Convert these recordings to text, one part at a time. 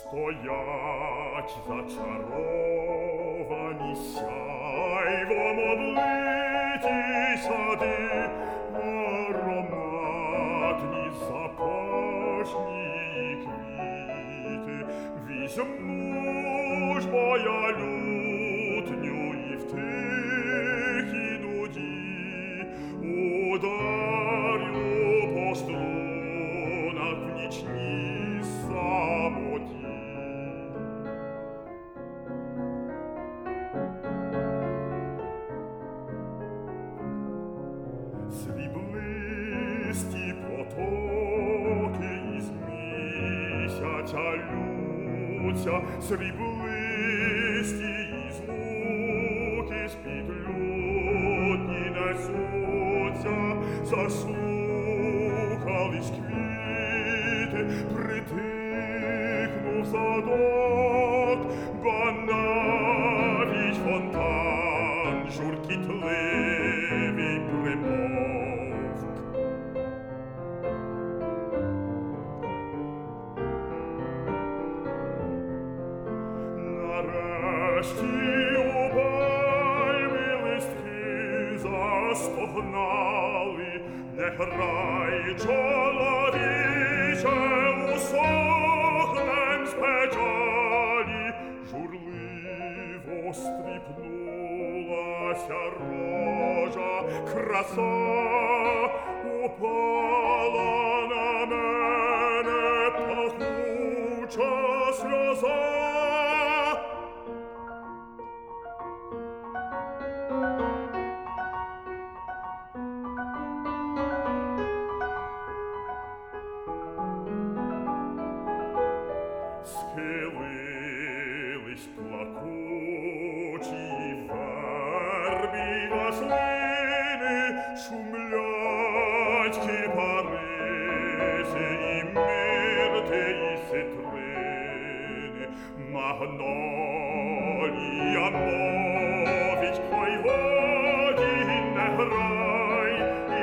Стоять зачаровані сяйвом облиті сади, ароматні запашні квіти. Візьму ж бо я лютню і в тихій нуді ударю по струнах в нічній самоті. Сріблисті потоки із місяця лються, сріблисті із луки з-під лютні несуться, заслухались квіти, притихнув садок, ба навіть фонтан журкітливий примовк. Нарешті у пальми листки застогнали, не грай, чоловіче, усохнем з печалі. Журливо стріпнулася рожа, краса упала на мене, пахуча сльоза. Схилились плакучі верби й маслини, шумлять кипариси і мирти і ситрини. Магнолія мовить: ой, годі не грай, і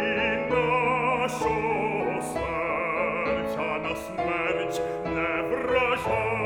нашого серця на смерть не вражай.